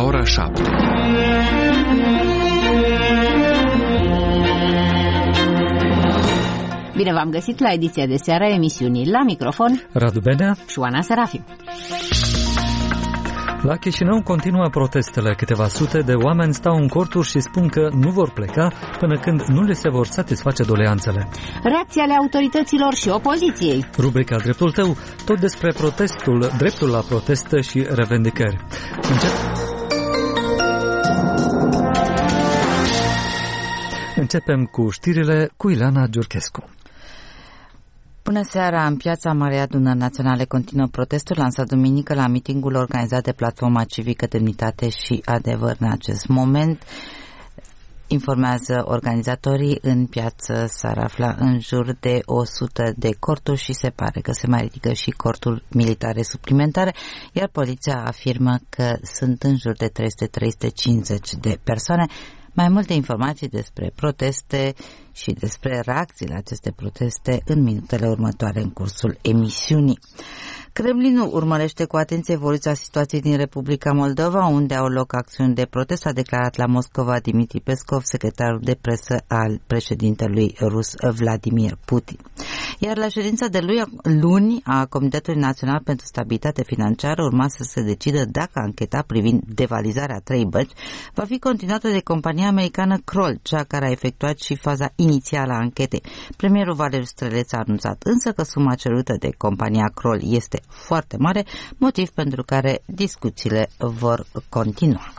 la ora 7. Bine v-am găsit la ediția de seară a emisiunii. La microfon Radu Benea și Oana Serafim. La Chișinău continuă protestele. Câteva sute de oameni stau în corturi și spun că nu vor pleca până când nu le se vor satisface doleanțele. Reacții ale autorităților și opoziției. Rubrica Dreptul tău, tot despre dreptul la proteste și revendicări. Începem cu știrile cu Ileana Giurchescu. Bună seara! În piața Marii Adunări Naționale continuă protestul lansat duminică la mitingul organizat de Platforma Civică Demnitate și Adevăr. În acest moment, informează organizatorii, în piață s-ar afla în jur de 100 de corturi și se pare că se mai ridică și corturi militare suplimentare, iar poliția afirmă că sunt în jur de 300-350 de persoane. Mai multe informații despre proteste și despre reacții la aceste proteste în minutele următoare în cursul emisiunii. Kremlinul urmărește cu atenție evoluția situației din Republica Moldova, unde au loc acțiuni de protest, a declarat la Moscova Dmitri Peskov, secretarul de presă al președintelui rus Vladimir Putin. Iar la ședința de luni a Comitetului Național pentru Stabilitate Financiară urma să se decidă dacă ancheta privind devalizarea 3 bănci va fi continuată de compania americană Kroll, cea care a efectuat și faza inițială a anchetei. Premierul Valeriu Streleț a anunțat însă că suma cerută de compania Kroll este foarte mare, motiv pentru care discuțiile vor continua.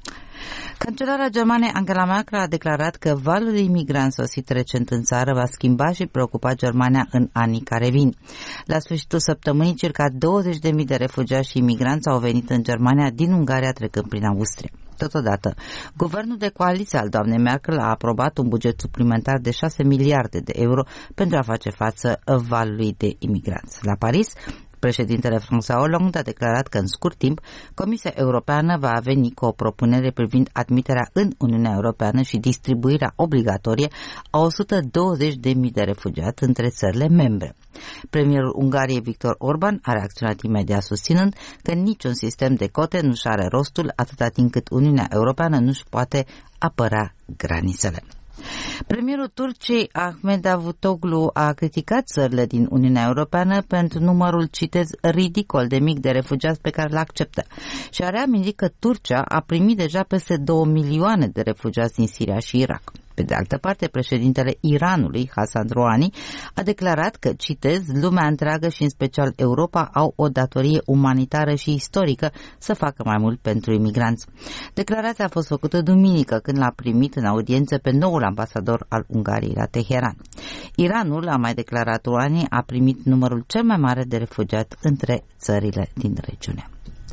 Cancelara germană Angela Merkel a declarat că valul de imigranți sosit recent în țară va schimba și preocupa Germania în anii care vin. La sfârșitul săptămânii, circa 20.000 de refugiați și imigranți au venit în Germania din Ungaria trecând prin Austria. Totodată, guvernul de coaliție al doamnei Merkel a aprobat un buget suplimentar de 6 miliarde de euro pentru a face față valului de imigranți. La Paris, președintele François Hollande a declarat că în scurt timp Comisia Europeană va veni cu o propunere privind admiterea în Uniunea Europeană și distribuirea obligatorie a 120.000 de refugiați între țările membre. Premierul Ungariei Viktor Orban a reacționat imediat susținând că niciun sistem de cote nu-și are rostul atâta timp cât Uniunea Europeană nu-și poate apăra granițele. Premierul Turciei Ahmed Davutoglu a criticat țările din Uniunea Europeană pentru numărul, citez, ridicol de mic de refugiați pe care îl acceptă și a reamintit că Turcia a primit deja peste 2 milioane de refugiați din Siria și Irak. Pe de altă parte, președintele Iranului, Hassan Rouhani, a declarat că, citez, lumea întreagă și în special Europa au o datorie umanitară și istorică să facă mai mult pentru imigranți. Declarația a fost făcută duminică când l-a primit în audiență pe noul ambasador al Ungariei la Teheran. Iranul, a mai declarat Rouhani, a primit numărul cel mai mare de refugiați între țările din regiune.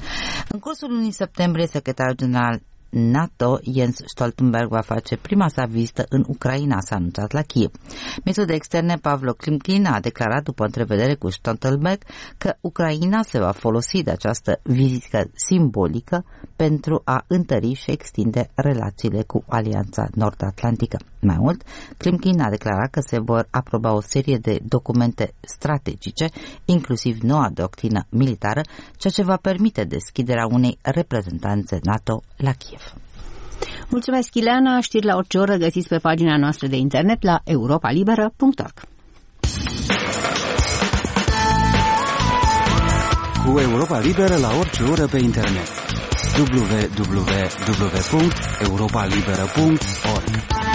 În cursul lunii septembrie, secretarul general NATO, Jens Stoltenberg, va face prima sa vizită în Ucraina, s-a anunțat la Kiev. Ministrul de Externe Pavlo Klimkin a declarat după întrevedere cu Stoltenberg că Ucraina se va folosi de această vizită simbolică pentru a întări și extinde relațiile cu Alianța Nord-Atlantică. Mai mult, Klimkin a declarat că se vor aproba o serie de documente strategice, inclusiv noua doctrină militară, ceea ce va permite deschiderea unei reprezentanțe NATO la Kiev. Mulțumesc, Ileana. Știri la orice oră găsiți pe pagina noastră de internet la europalibera.org. Cu Europa Liberă la orice oră pe internet. www.europalibera.org.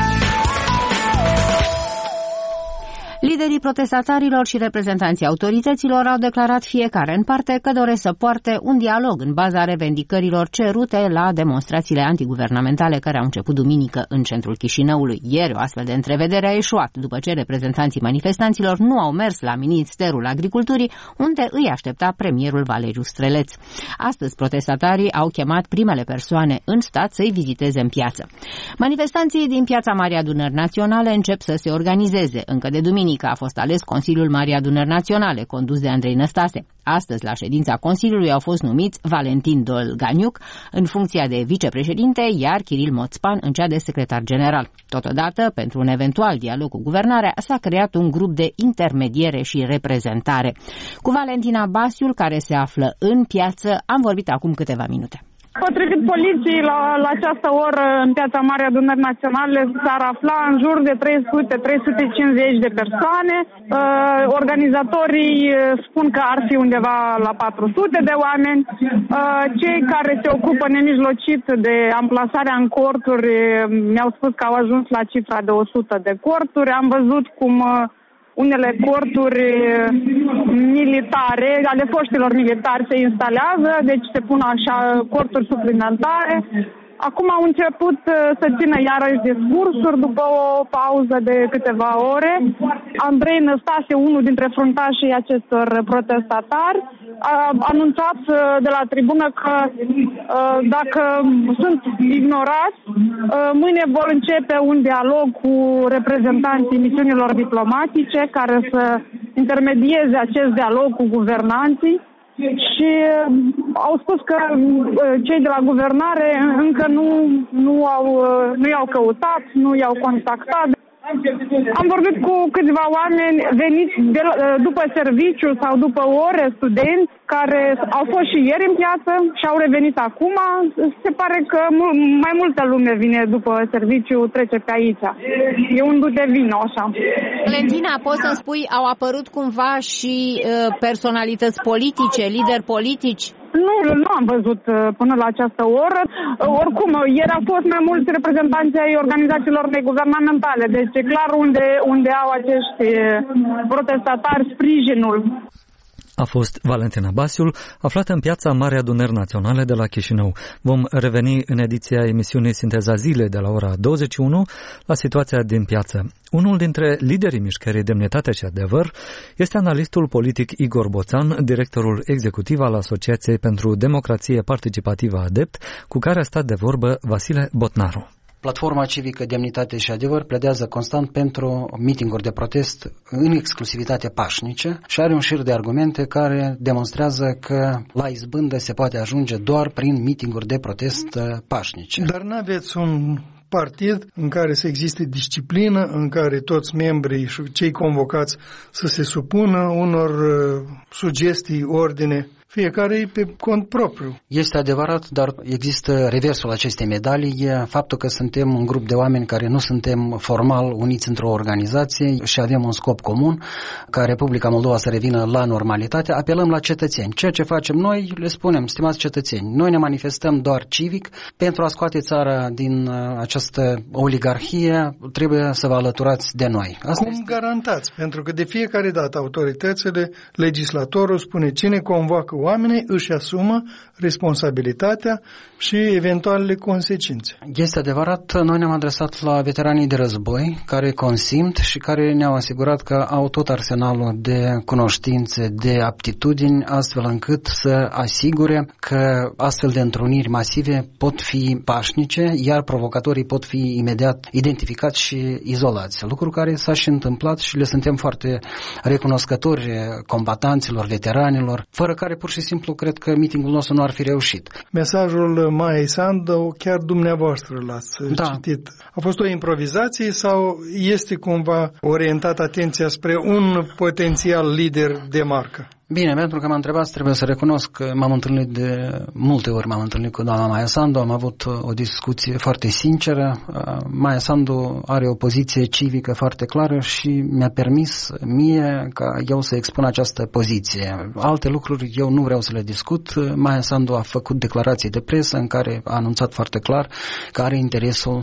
Liderii protestatarilor și reprezentanții autorităților au declarat fiecare în parte că doresc să poarte un dialog în baza revendicărilor cerute la demonstrațiile antiguvernamentale care au început duminică în centrul Chișinăului. Ieri o astfel de întrevedere a eșuat după ce reprezentanții manifestanților nu au mers la Ministerul Agriculturii, unde îi aștepta premierul Valeriu Streleț. Astăzi protestatarii au chemat primele persoane în stat să-i viziteze în piață. Manifestanții din piața Marii Adunări Naționale încep să se organizeze. Încă de duminică a fost ales Consiliul Marii Adunări Naționale, condus de Andrei Năstase. Astăzi, la ședința Consiliului, au fost numiți Valentin Dolganiuc în funcția de vicepreședinte, iar Kiril Moțpan în cea de secretar general. Totodată, pentru un eventual dialog cu guvernarea, s-a creat un grup de intermediere și reprezentare. Cu Valentina Basiul, care se află în piață, am vorbit acum câteva minute. Potrivit poliției, la această oră, în Piața Mare Adunării Naționale, s-ar afla în jur de 300-350 de persoane. Organizatorii spun că ar fi undeva la 400 de oameni. Cei care se ocupă nemijlocit de amplasarea în corturi mi-au spus că au ajuns la cifra de 100 de corturi. Am văzut cum unele corturi militare, ale foștilor militari, se instalează, deci se pun așa corturi suplimentare. Acum au început să țină iarăși discursuri după o pauză de câteva ore. Andrei Năstase, unul dintre fruntașii acestor protestatari, a anunțat de la tribună că dacă sunt ignorați, mâine vor începe un dialog cu reprezentanții misiunilor diplomatice care să intermedieze acest dialog cu guvernanții. Și au spus că cei de la guvernare încă nu i-au căutat, nu i-au contactat. Am vorbit cu câțiva oameni veniți după serviciu sau după ore, studenți, care au fost și ieri în piață și au revenit acum. Se pare că mai multă lume vine după serviciu, trece pe aici. E un du de vino, așa. Valentina, poți să-mi spui, au apărut cumva și personalități politice, lideri politici? Nu am văzut până la această oră. Oricum, ieri au fost mai mulți reprezentanți ai organizațiilor neguvernamentale, deci e clar unde au acești protestatari sprijinul. A fost Valentina Basiul, aflată în Piața Mare Adunări Naționale de la Chișinău. Vom reveni în ediția emisiunii Sinteza Zilei de la ora 21 la situația din piață. Unul dintre liderii mișcării Demnitate și Adevăr este analistul politic Igor Boțan, directorul executiv al Asociației pentru Democrație Participativă ADEPT, cu care a stat de vorbă Vasile Botnaru. Platforma civică Demnitate și Adevăr pledează constant pentru mitinguri de protest în exclusivitate pașnice și are un șir de argumente care demonstrează că la izbândă se poate ajunge doar prin mitinguri de protest pașnice. Dar n-aveți un partid în care să existe disciplină, în care toți membrii și cei convocați să se supună unor sugestii, ordine? Fiecare e pe cont propriu. Este adevărat, dar există reversul acestei medalii, faptul că suntem un grup de oameni care nu suntem formal uniți într-o organizație și avem un scop comun, ca Republica Moldova să revină la normalitate, apelăm la cetățeni. Ceea ce facem noi, le spunem, stimați cetățeni, noi ne manifestăm doar civic pentru a scoate țara din această oligarhie, trebuie să vă alăturați de noi. Cum garantați? Pentru că de fiecare dată autoritățile, legislatorul spune cine convoacă oamenii își asumă responsabilitatea și eventualele consecințe. Este adevărat, noi ne-am adresat la veteranii de război care consimt și care ne-au asigurat că au tot arsenalul de cunoștințe, de aptitudini, astfel încât să asigure că astfel de întruniri masive pot fi pașnice, iar provocatorii pot fi imediat identificați și izolați. Lucru care s-a și întâmplat și le suntem foarte recunoscători combatanților, veteranilor, fără care pur și simplu cred că mitingul nostru nu ar fi reușit. Mesajul Maiei Sandu, chiar dumneavoastră l-ați citit. A fost o improvizație sau este cumva orientată atenția spre un potențial lider de marcă? Bine, pentru că m-a întrebat, trebuie să recunosc că m-am întâlnit de multe ori, cu doamna Maia Sandu, am avut o discuție foarte sinceră. Maia Sandu are o poziție civică foarte clară și mi-a permis mie ca eu să expun această poziție. Alte lucruri eu nu vreau să le discut. Maia Sandu a făcut declarații de presă în care a anunțat foarte clar că are interesul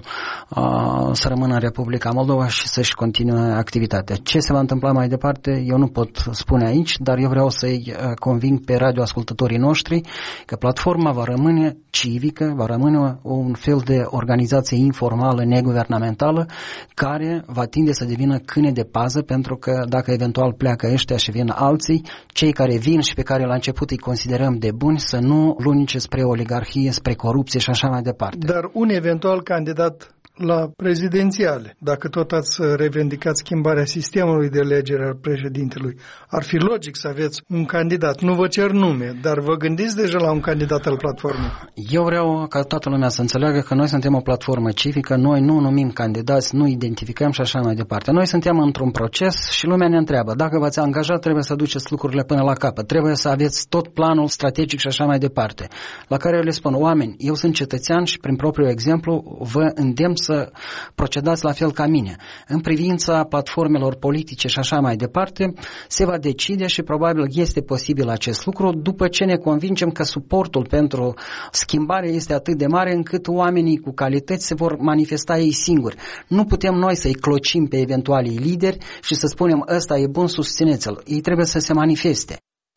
să rămână în Republica Moldova și să-și continue activitatea. Ce se va întâmpla mai departe, eu nu pot spune aici, dar eu vreau să-i conving pe radioascultătorii noștri că platforma va rămâne civică, va rămâne un fel de organizație informală, neguvernamentală, care va tinde să devină câine de pază, pentru că dacă eventual pleacă ăștia și vin alții, cei care vin și pe care la început îi considerăm de buni, să nu lunice spre oligarhie, spre corupție și așa mai departe. Dar un eventual candidat la prezidențiale. Dacă tot ați revendicat schimbarea sistemului de elegere al președintelui, ar fi logic să aveți un candidat. Nu vă cer nume, dar vă gândiți deja la un candidat al platformei? Eu vreau ca toată lumea să înțeleagă că noi suntem o platformă civică, noi nu numim candidați, nu identificăm și așa mai departe. Noi suntem într-un proces și lumea ne întreabă, dacă v-ați angajat, trebuie să duceți lucrurile până la capăt, trebuie să aveți tot planul strategic și așa mai departe. La care eu le spun, oameni, eu sunt cetățean și prin propriul exemplu vă îndemn să procedați la fel ca mine. În privința platformelor politice și așa mai departe, se va decide și probabil este posibil acest lucru după ce ne convingem că suportul pentru schimbare este atât de mare încât oamenii cu calități se vor manifesta ei singuri. Nu putem noi să-i clocim pe eventualii lideri și să spunem ăsta e bun, susțineți-l. Ei trebuie să se manifeste.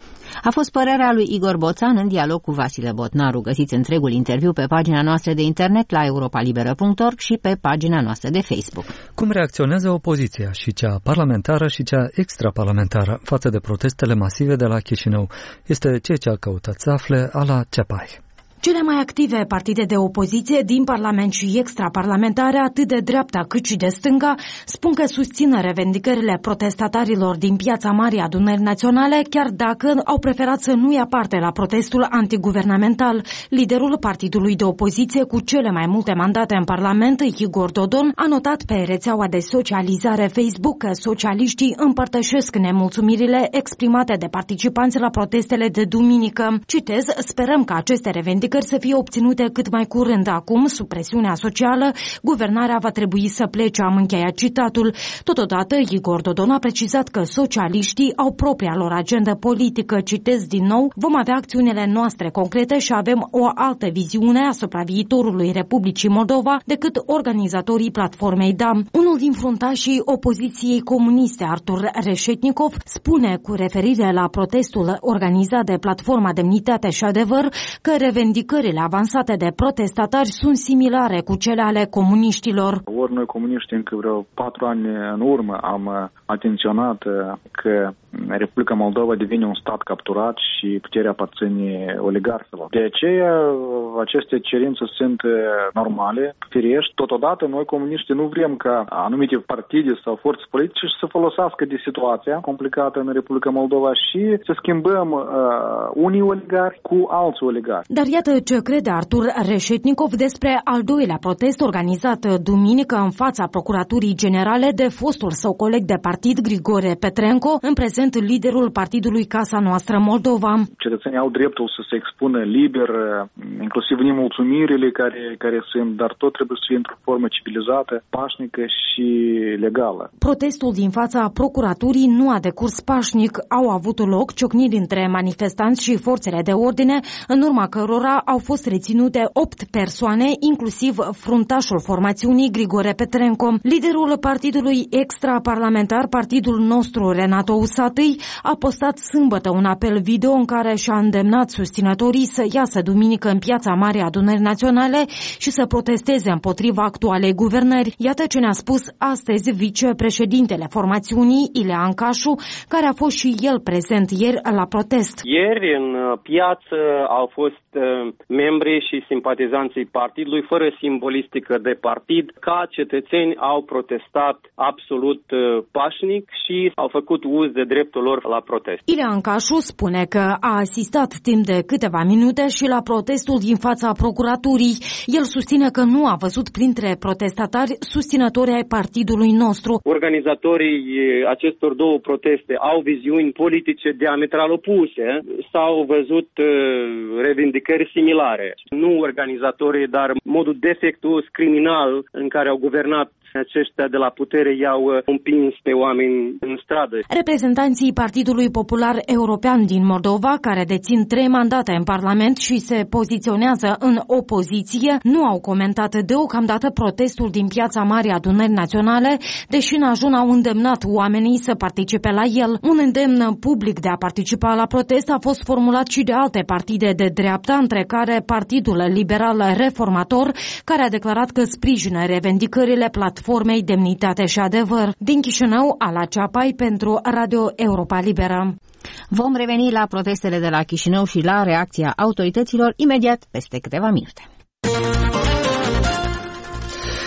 A fost părerea lui Igor Boțan în dialog cu Vasile Botnaru. Găsiți întregul interviu pe pagina noastră de internet la europalibera.org și pe pagina noastră de Facebook. Cum reacționează opoziția, și cea parlamentară și cea extraparlamentară, față de protestele masive de la Chișinău? Este ceea ce a căutat să afle Ala Ceapai. Cele mai active partide de opoziție din Parlament și extraparlamentare, atât de dreapta cât și de stânga, spun că susțin revendicările protestatarilor din Piața Marii Adunări Naționale, chiar dacă au preferat să nu ia parte la protestul antiguvernamental. Liderul partidului de opoziție cu cele mai multe mandate în Parlament, Igor Dodon, a notat pe rețeaua de socializare Facebook că socialiștii împărtășesc nemulțumirile exprimate de participanți la protestele de duminică. Citez, sperăm că aceste revendicări să fie obținute cât mai curând. Acum, sub presiunea socială, guvernarea va trebui să plece, am încheiat citatul. Totodată, Igor Dodon a precizat că socialiștii au propria lor agendă politică. Citez din nou, vom avea acțiunile noastre concrete și avem o altă viziune asupra viitorului Republicii Moldova decât organizatorii platformei DAM. Unul din fruntașii opoziției comuniste, Artur Reșetnikov, spune cu referire la protestul organizat de platforma Demnitate și Adevăr că revendicările avansate de protestatari sunt similare cu cele ale comuniștilor. Ori noi comuniștii încă vreo 4 ani în urmă am atenționat că Republica Moldova devine un stat capturat și puterea aparține oligarhilor. De aceea aceste cerințe sunt normale, firești. Totodată noi comuniștii nu vrem ca anumite partide sau forțe politice să folosească de situația complicată în Republica Moldova și să schimbăm unii oligarhi cu alți oligarhi. Dar iată ce crede Artur Reșetnikov despre al doilea protest organizat duminică în fața Procuraturii Generale de fostul său coleg de partid Grigore Petrenco, în prezent liderul partidului Casa Noastră Moldova. Cetățenii au dreptul să se expună liber, inclusiv nemulțumirile care sunt, dar tot trebuie să fie într-o formă civilizată, pașnică și legală. Protestul din fața Procuraturii nu a decurs pașnic. Au avut loc ciocniri între manifestanți și forțele de ordine, în urma cărora au fost reținute 8 persoane, inclusiv fruntașul formațiunii Grigore Petrenco. Liderul partidului extraparlamentar, Partidul Nostru, Renato Usatâi, a postat sâmbătă un apel video în care și-a îndemnat susținătorii să iasă duminică în Piața Marii Adunări Naționale și să protesteze împotriva actualei guvernări. Iată ce ne-a spus astăzi vicepreședintele formațiunii, Ilean Cașu, care a fost și el prezent ieri la protest. Ieri în piață au fost membri și simpatizanții partidului, fără simbolistică de partid, ca cetățeni au protestat absolut pașnic și au făcut uz de dreptul lor la protest. Ilean Cașu spune că a asistat timp de câteva minute și la protestul din fața procuraturii. El susține că nu a văzut printre protestatari susținători ai partidului nostru. Organizatorii acestor două proteste au viziuni politice diametral opuse, s-au văzut revendicări similare. Nu organizatorii, dar modul defectuos, criminal în care au guvernat aceștia de la putere i-au împins pe oameni în stradă. Reprezentanții Partidului Popular European din Moldova, care dețin 3 mandate în Parlament și se poziționează în opoziție, nu au comentat deocamdată protestul din Piața Marii Adunări Naționale, deși în ajun au îndemnat oamenii să participe la el. Un îndemn public de a participa la protest a fost formulat și de alte partide de dreapta, între care Partidul Liberal Reformator, care a declarat că sprijină revendicările platformei Demnitate și Adevăr. Din Chișinău, Ala Ceapai pentru Radio Europa Liberă. Vom reveni la protestele de la Chișinău și la reacția autorităților imediat peste câteva minute.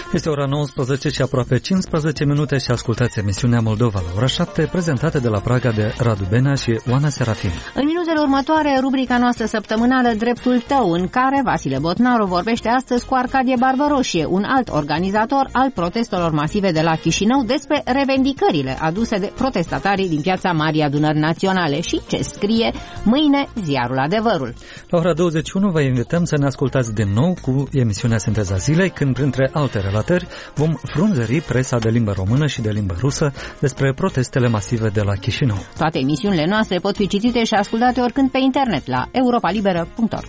Este ora 19 și aproape 15 minute și ascultați emisiunea Moldova la ora 7, prezentată de la Praga de Radu Benea și Oana Serafin. În minutele următoare, rubrica noastră săptămânală Dreptul tău, în care Vasile Botnaru vorbește astăzi cu Arcadie Barbaroșie, un alt organizator al protestelor masive de la Chișinău, despre revendicările aduse de protestatarii din Piața Marii Adunări Naționale și ce scrie mâine ziarul Adevărul. La ora 21 vă invităm să ne ascultați din nou cu emisiunea Sinteza Zilei, când printre alte relatări vom frunzări presa de limbă română și de limbă rusă despre protestele masive de la Chișinău. Toate emisiunile noastre pot fi citite și ascultate oricând pe internet la europalibera.org.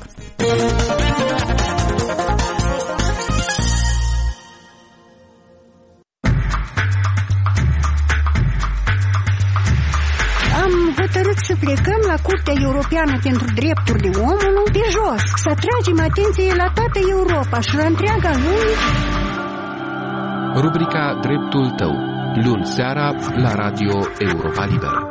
Am hotărât să plecăm la Curtea Europeană pentru Drepturile Omului pe jos, să atragem atenție la toată Europa și la întreaga lume. Rubrica Dreptul tău, luni seara la Radio Europa Liberă.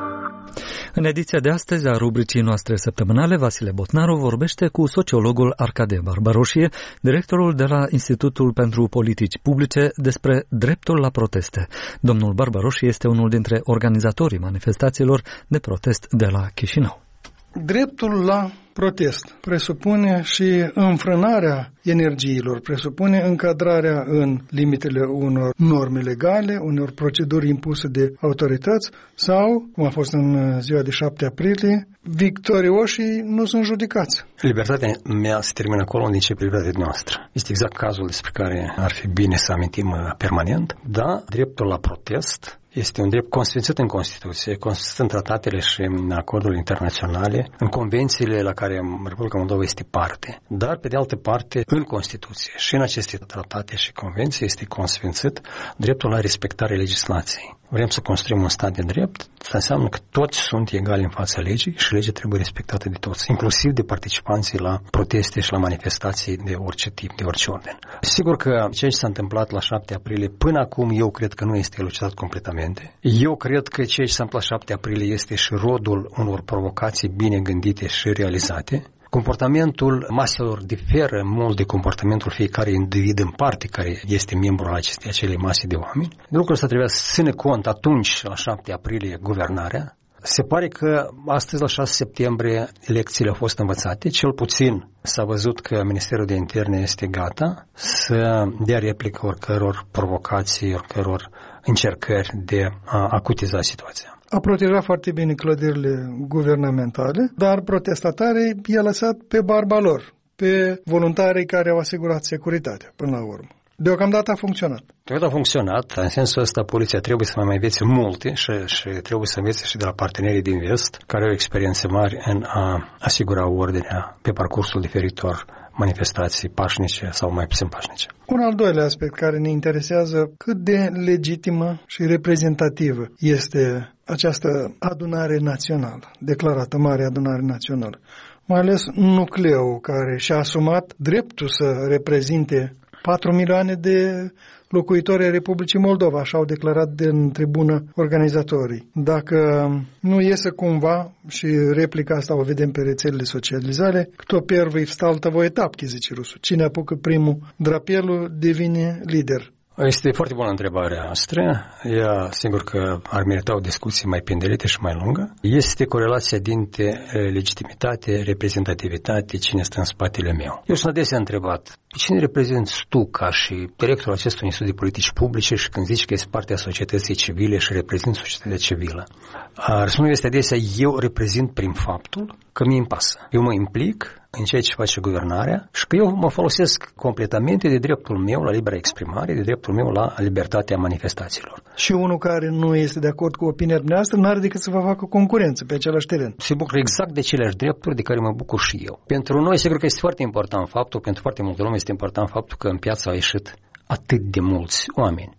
În ediția de astăzi a rubricii noastre săptămânale, Vasile Botnaru vorbește cu sociologul Arcadie Barbaroșie, directorul de la Institutul pentru Politici Publice, despre dreptul la proteste. Domnul Barbaroșie este unul dintre organizatorii manifestațiilor de protest de la Chișinău. Dreptul la protest presupune și înfrânarea energiilor, presupune încadrarea în limitele unor norme legale, unor proceduri impuse de autorități sau, cum a fost în ziua de 7 aprilie, victorioșii nu sunt judecați. Libertatea mea se termină acolo unde începe libertatea noastră. Este exact cazul despre care ar fi bine să amintim permanent. Da, dreptul la protest este un drept consfințit în Constituție, consfințit în tratatele și în acordurile internaționale, în convențiile la care Republica Moldova este parte. Dar, pe de altă parte, în Constituție și în aceste tratate și convenții este consfințit dreptul la respectarea legislației. Vrem să construim un stat de drept, asta înseamnă că toți sunt egali în fața legii și legea trebuie respectată de toți, inclusiv de participanții la proteste și la manifestații de orice tip, de orice ordine. Sigur că ceea ce s-a întâmplat la 7 aprilie, până acum eu cred că nu este elucidat completamente. Eu cred că ceea ce s-a întâmplat la 7 aprilie este și rodul unor provocații bine gândite și realizate. Comportamentul maselor diferă mult de comportamentul fiecare individ în parte care este membru al acelei mase de oameni. De lucrul ăsta trebuia să ține cont atunci, la 7 aprilie, guvernarea. Se pare că astăzi, la 6 septembrie, lecțiile au fost învățate. Cel puțin s-a văzut că Ministerul de Interne este gata să dea replică oricăror provocații, oricăror încercări de a acutiza situația. A protejat foarte bine clădirile guvernamentale, dar protestatarii i-a lăsat pe barba lor, pe voluntarii care au asigurat securitatea până la urmă. Deocamdată a funcționat. A funcționat, în sensul ăsta poliția trebuie să mai învețe multe și trebuie să învețe și de la partenerii din vest, care au experiențe mari în a asigura ordinea pe parcursul diferitor manifestații pașnice sau mai puțin pașnice. Un al doilea aspect care ne interesează, cât de legitimă și reprezentativă este această adunare națională, declarată Mare Adunare Națională. Mai ales nucleul care și-a asumat dreptul să reprezinte 4 milioane de locuitori ai Republicii Moldova, așa au declarat din tribună organizatorii. Dacă nu iese cumva, și replica asta o vedem pe rețelele socializare, кто первый встал, того и тапки, zice rusul. Cine apucă primul drapelul devine lider. Este foarte bună întrebarea noastră. Ea, sigur că ar merita o discuție mai pendelete și mai lungă. Este corelația dintre legitimitate, reprezentativitate, cine stă în spatele meu. Eu sunt adesea întrebat, cine reprezinți tu ca și directorul acestui Institut de Politici Publice și când zici că ești partea societății civile și reprezinți societatea civilă? Răspunsul este adesea, eu reprezint prin faptul că mi-mi pasă. Eu mă implic în ceea ce face guvernarea și că eu mă folosesc completamente de dreptul meu la libera exprimare, de dreptul meu la libertatea manifestațiilor. Și unul care nu este de acord cu opinia dumneavoastră nu are decât să vă facă concurență pe același teren. Se bucură exact de aceleași drepturi de care mă bucur și eu. Pentru noi, sigur că este foarte important faptul, pentru foarte multă lume este important faptul că în piață au ieșit atât de mulți oameni.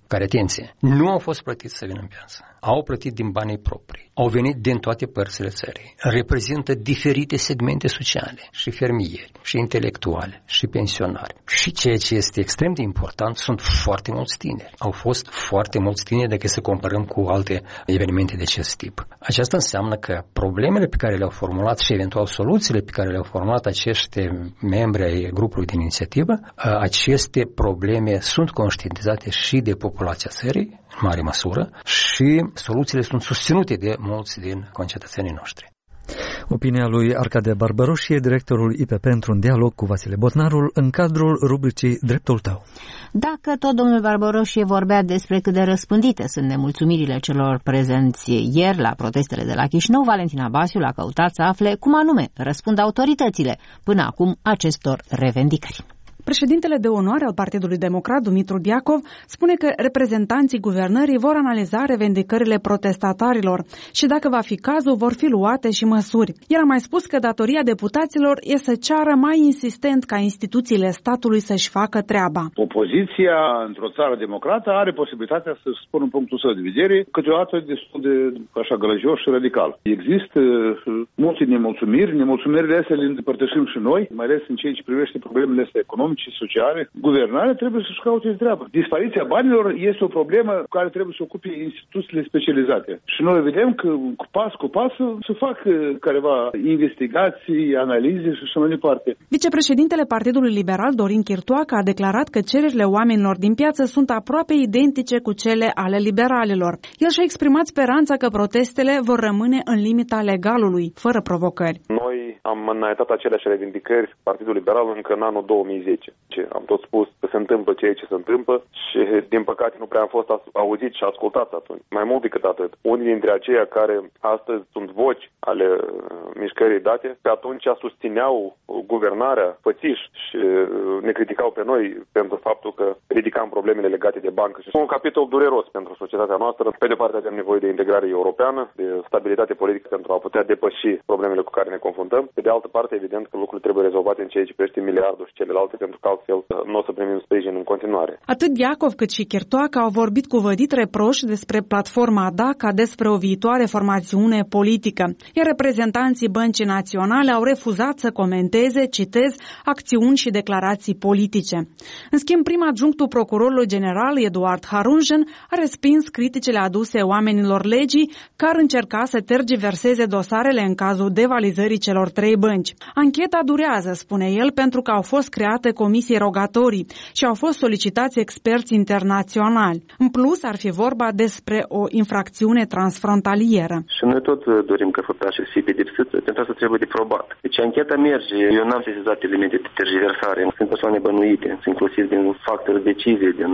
care, atenție, nu au fost plătiți să vină în piață. Au plătit din banii proprii. Au venit din toate părțile țării. Reprezintă diferite segmente sociale, și fermieri, și intelectuali, și pensionari. Și ceea ce este extrem de important, sunt foarte mulți tineri. Au fost foarte mulți tineri dacă să comparăm cu alte evenimente de acest tip. Aceasta înseamnă că problemele pe care le-au formulat și eventual soluțiile pe care le-au formulat acești membri ai grupului de inițiativă, aceste probleme sunt conștientizate și de populația țării, în mare măsură, și soluțiile sunt susținute de mulți din concetățenii noștri. Opinia lui Arcade Barbaroșie, directorul IPP, într-un dialog cu Vasile Botnarul în cadrul rubricii Dreptul tău. Dacă tot domnul Barbaroșie vorbea despre cât de răspândite sunt nemulțumirile celor prezenți ieri la protestele de la Chișinău, Valentina Basiu a căutat să afle cum anume răspund autoritățile până acum acestor revendicări. Președintele de onoare al Partidului Democrat, Dumitru Diacov, spune că reprezentanții guvernării vor analiza revendicările protestatarilor și, dacă va fi cazul, vor fi luate și măsuri. El a mai spus că datoria deputaților e să ceară mai insistent ca instituțiile statului să-și facă treaba. Opoziția, într-o țară democrată, are posibilitatea să spună punctul său de vedere, câteodată destul de așa gălăgios și radical. Există multe nemulțumiri, nemulțumirile astea le împărtășim și noi, mai ales în ceea ce privește problemele astea economice și sociale. Guvernarea trebuie să-și caute treabă. Dispariția banilor este o problemă cu care trebuie să ocupe instituțiile specializate. Și noi vedem că cu pas se fac careva investigații, analize și așa mai departe. Vicepreședintele Partidului Liberal, Dorin Chirtoacă, a declarat că cererile oamenilor din piață sunt aproape identice cu cele ale liberalilor. El și-a exprimat speranța că protestele vor rămâne în limita legalului, fără provocări. Noi am înaintat aceleași revendicări Partidul Liberal încă în anul 2010. Am tot spus că se întâmplă ceea ce se întâmplă și, din păcate, nu prea am fost auzit și ascultat atunci. Mai mult decât atât, unii dintre aceia care astăzi sunt voci ale mișcării date, pe atunci susțineau guvernarea fățiși și ne criticau pe noi pentru faptul că ridicam problemele legate de bancă. Și un capitol dureros pentru societatea noastră. Pe de parte avem nevoie de integrare europeană, de stabilitate politică pentru a putea depăși problemele cu care ne confruntăm. Pe de altă parte, evident că lucrurile trebuie rezolvate în ceea ce privește miliardul și celelalte, pentru că altfel nu o să primim sprijin în continuare. Atât Diacov cât și Chirtoacă au vorbit cu vădit reproș despre platforma DA ca despre o viitoare formațiune politică, iar reprezentanții Băncii Naționale au refuzat să comenteze, citez, acțiuni și declarații politice. În schimb, prim adjunctul procurorului general, Eduard Harunjen, a respins criticile aduse oamenilor legii care ar încerca să tergiverseze dosarele în cazul devalizării celor 3 bănci. Ancheta durează, spune el, pentru că au fost create comisii rogatorii și au fost solicitați experți internaționali. În plus, ar fi vorba despre o infracțiune transfrontalieră. Și noi tot dorim ca făptașii să fie pedepsiți, pentru asta trebuie de probat. Deci ancheta merge, eu n-am sesizat elemente de tergiversare, sunt persoane bănuite, inclusiv din factori decizie, din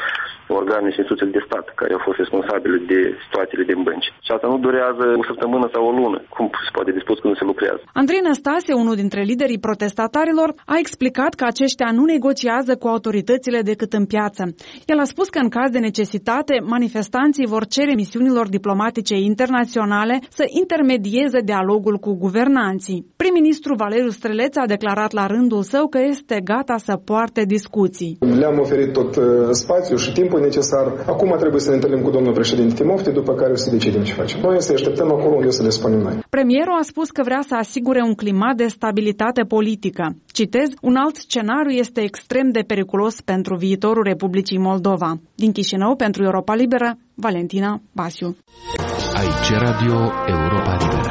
organe și instituții de stat care au fost responsabile de situațiile din bănci. Și asta nu durează o săptămână sau o lună, cum se poate dispus când se lucrează. Andrei Năstase, unul dintre liderii protestatarilor, a explicat că aceștia nu negociază cu autoritățile decât în piață. El a spus că în caz de necesitate, manifestanții vor cere misiunilor diplomatice internaționale să intermedieze dialogul cu guvernanții. Prim-ministru Valeriu Streleț a declarat la rândul său că este gata să poarte discuții. Le-am oferit tot spațiu și timpul necesar. Acum trebuie să ne întâlnim cu domnul președinte Timofte, după care să decidem ce facem. Noi să așteptăm acolo unde să le spunem noi. Premierul a spus că vrea să asigure un climat de stabilitate politică. Citez, un alt scenariu este extrem de periculos pentru viitorul Republicii Moldova. Din Chișinău, pentru Europa Liberă, Valentina Basiu. Aici Radio Europa Liberă.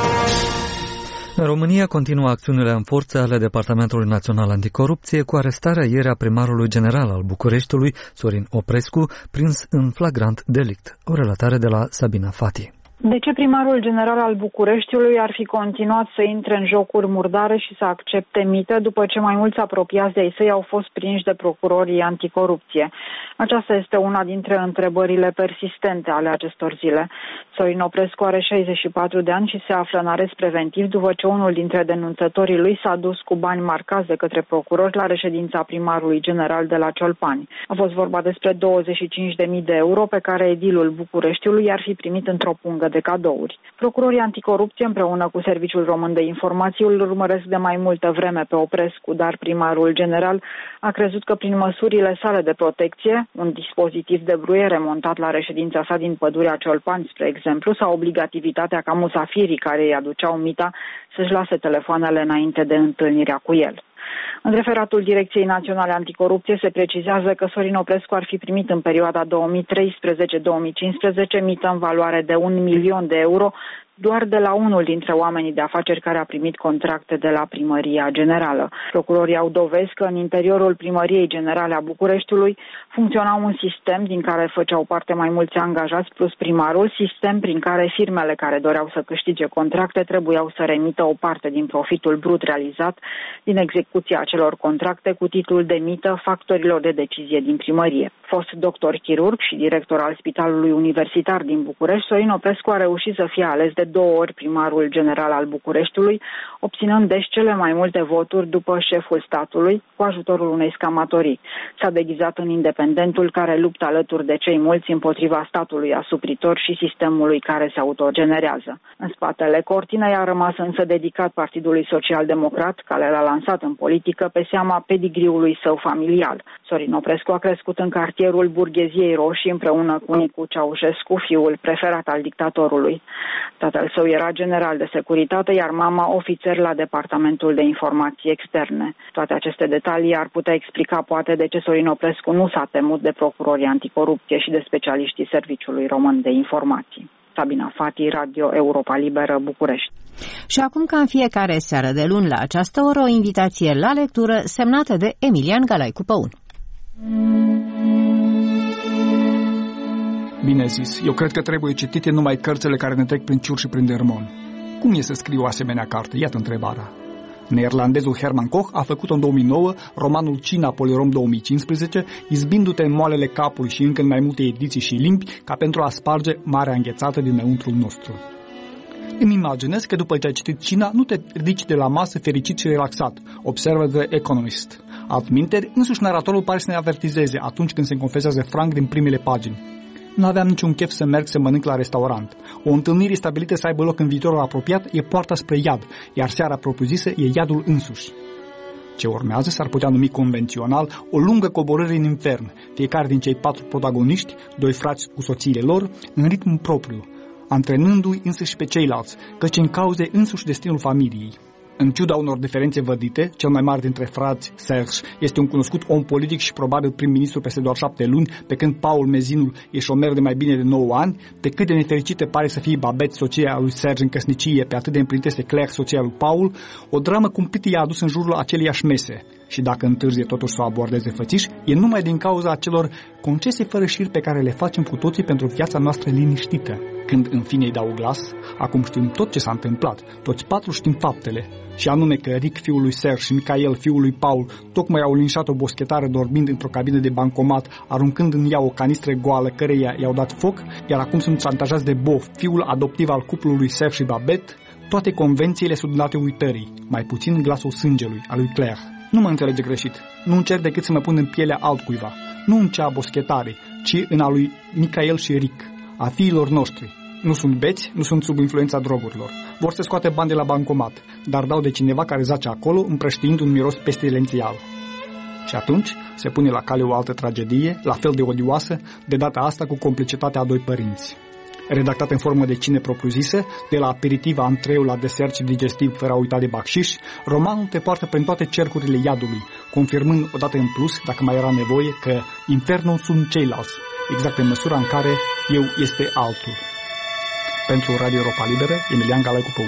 În România continuă acțiunile în forță ale Departamentului Național Anticorupție cu arestarea ieri a primarului general al Bucureștiului, Sorin Oprescu, prins în flagrant delict. O relatare de la Sabina Fati. De ce primarul general al Bucureștiului ar fi continuat să intre în jocuri murdare și să accepte mită după ce mai mulți apropiați de-ai săi au fost prinși de procurorii anticorupție? Aceasta este una dintre întrebările persistente ale acestor zile. Sorin Oprescu are 64 de ani și se află în arest preventiv după ce unul dintre denunțătorii lui s-a dus cu bani marcați de către procurori la reședința primarului general de la Ciolpani. A fost vorba despre 25.000 de euro pe care edilul Bucureștiului i-ar fi primit într-o pungă grămadă de cadouri. Procurorii anticorupție împreună cu Serviciul Român de Informații îl urmăresc de mai multă vreme pe Oprescu, dar primarul general a crezut că prin măsurile sale de protecție, un dispozitiv de bruiere montat la reședința sa din Pădurea Ciolpani, spre exemplu, sau obligativitatea ca musafirii care îi aduceau mita să-și lase telefoanele înainte de întâlnirea cu el. În referatul Direcției Naționale Anticorupție se precizează că Sorin Oprescu ar fi primit în perioada 2013-2015 mită în valoare de 1 milion de euro doar de la unul dintre oamenii de afaceri care a primit contracte de la Primăria Generală. Procurorii au dovezi că în interiorul Primăriei Generale a Bucureștiului funcționa un sistem din care făceau parte mai mulți angajați plus primarul, sistem prin care firmele care doreau să câștige contracte trebuiau să remită o parte din profitul brut realizat din execuția acelor contracte cu titlul de mită factorilor de decizie din primărie. Fost doctor chirurg și director al Spitalului Universitar din București, Sorin Oprescu a reușit să fie ales de 2 ori primarul general al Bucureștiului, obținând deci cele mai multe voturi după șeful statului, cu ajutorul unei scamatorii. S-a deghizat în independentul care luptă alături de cei mulți împotriva statului asupritor și sistemului care se autogenerează. În spatele cortinei a rămas însă dedicat Partidului Social-Democrat, care l-a lansat în politică pe seama pedigriului său familial. Sorin Oprescu a crescut în cartierul Burgheziei Roșii împreună cu Nicu Ceaușescu, fiul preferat al dictatorului. Tatăl său era general de securitate, iar mama ofițer la Departamentul de Informații Externe. Toate aceste detalii ar putea explica poate de ce Sorin Oprescu nu s-a temut de procurorii anticorupție și de specialiștii Serviciului Român de Informații. Sabina Fati, Radio Europa Liberă, București. Și acum, ca în fiecare seară de luni la această oră, o invitație la lectură semnată de Emilian Galaicu Păun. Bine zis, eu cred că trebuie citite numai cărțile care ne trec prin ciur și prin dermon. Cum e să scriu o asemenea carte? Iată întrebarea. Neerlandezul Herman Koch a făcut-o în 2009 romanul Cina Polirom 2015, izbindu-te în moalele capului și încă în mai multe ediții și limbi, ca pentru a sparge marea înghețată dinăuntrul nostru. Îmi imaginez că după ce ai citit Cina, nu te ridici de la masă fericit și relaxat, observă The Economist. Altminteri, însuși naratorul pare să ne avertizeze atunci când se confesează franc din primele pagini. Nu aveam niciun chef să merg să mănânc la restaurant. O întâlnire stabilită să aibă loc în viitorul apropiat e poarta spre iad, iar seara propriu-zisă e iadul însuși. Ce urmează s-ar putea numi convențional o lungă coborâre în infern, fiecare din cei 4 protagoniști, 2 frați cu soțiile lor, în ritm propriu, antrenându-i însăși pe ceilalți, căci în cauze însuși destinul familiei. În ciuda unor diferențe vădite, cel mai mare dintre frați, Serge, este un cunoscut om politic și probabil prim-ministru peste doar 7 luni, pe când Paul Mezinul e șomer de mai bine de 9 ani, pe cât de nefericită pare să fie Babette, soția lui Serge în căsnicie, pe atât de împlinită este Claire, soția lui Paul, o dramă cumplită i-a adus în jurul aceleiași mese. Și dacă întârzie totuși să o abordeze fățiș, e numai din cauza acelor concesii fără șir pe care le facem cu toții pentru viața noastră liniștită. Când în fine îi dau glas, acum știm tot ce s-a întâmplat, toți 4 știm faptele, și anume că Rick, fiul lui Serge, și Michael, fiul lui Paul, tocmai au linșat o boschetară dormind într-o cabină de bancomat, aruncând în ea o canistră goală căreia i-au dat foc, iar acum sunt șantajați de Bof, fiul adoptiv al cuplului Serge și Babette, toate convențiile sunt date uitării, mai puțin glasul sângelui, al lui Claire. Nu mă înțelege greșit, nu încerc decât să mă pun în pielea altcuiva, nu în cea a boschetare, ci în a lui Michael și Rick, a fiilor noștri. Nu sunt beți, nu sunt sub influența drogurilor. Vor să scoate bani de la bancomat, dar dau de cineva care zace acolo, împrăștiind un miros pestilențial. Și atunci se pune la cale o altă tragedie, la fel de odioasă, de data asta cu complicitatea a 2 părinți. Redactat în formă de cine propriu-zisă, de la aperitiv, antreu la desert și digestiv fără a uita de bacșiș, romanul te poartă prin toate cercurile iadului, confirmând odată în plus, dacă mai era nevoie, că infernul sunt ceilalți, exact în măsura în care eu este altul. Pentru Radio Europa Liberă, Emilian Galaicu Păun.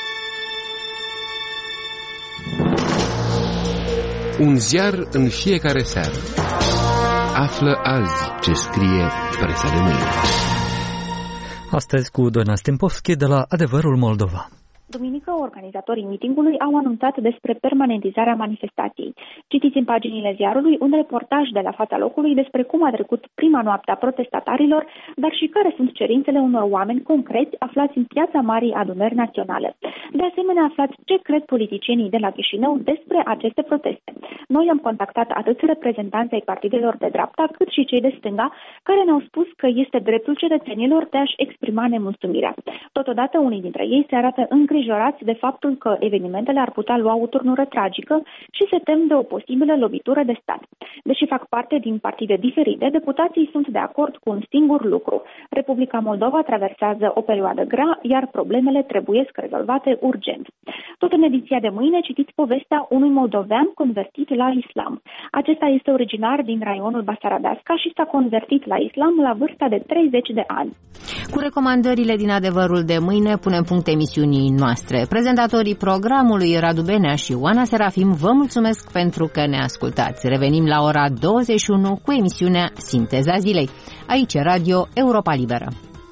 Un ziar în fiecare seară. Află azi ce scrie presa de mâine. Astăzi cu Doina Stimpovski de la Adevărul Moldova. Duminică, organizatorii mitingului au anunțat despre permanentizarea manifestației. Citiți în paginile ziarului un reportaj de la fața locului despre cum a trecut prima noapte a protestatarilor, dar și care sunt cerințele unor oameni concreți aflați în Piața Marii Adunări Naționale. De asemenea, aflați ce cred politicienii de la Chișinău despre aceste proteste. Noi am contactat atât reprezentanții ai partidelor de dreapta, cât și cei de stânga, care ne-au spus că este dreptul cetățenilor de a-și exprima nemulțumirea. Totodată, unii dintre ei se arată îngrijorați de faptul că evenimentele ar putea lua o turnură tragică și se tem de o posibilă lovitură de stat. Deși fac parte din partide diferite, deputații sunt de acord cu un singur lucru. Republica Moldova traversează o perioadă grea, iar problemele trebuiesc rezolvate urgent. Tot în ediția de mâine citiți povestea unui moldovean convertit la islam. Acesta este originar din raionul Basarabeasca și s-a convertit la islam la vârsta de 30 de ani. Cu recomandările din Adevărul de mâine punem punct emisiunii noastre. Prezentatorii programului Radu Benea și Oana Serafim vă mulțumesc pentru că ne ascultați. Revenim la ora 21 cu emisiunea Sinteza Zilei. Aici Radio Europa Liberă.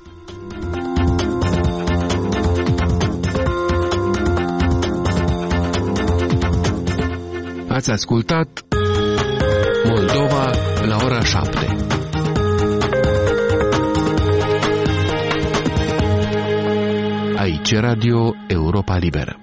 Ați ascultat Moldova la ora 7. Aici Radio Europa Liberă.